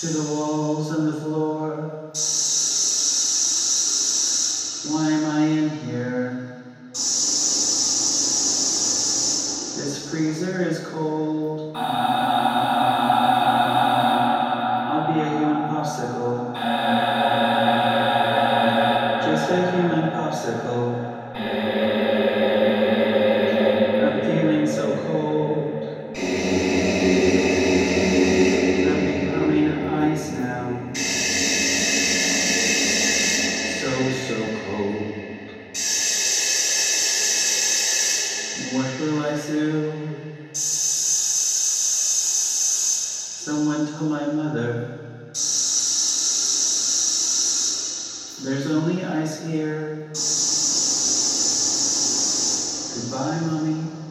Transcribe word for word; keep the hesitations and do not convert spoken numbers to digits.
to the walls and the floor. Why am I in here? This freezer is cold. I'll be a human popsicle. Just a human popsicle. I'm feeling so cold. I'm becoming ice now. So, so cold. What will I do? Someone tell my mother. There's only ice here. Goodbye, Mommy.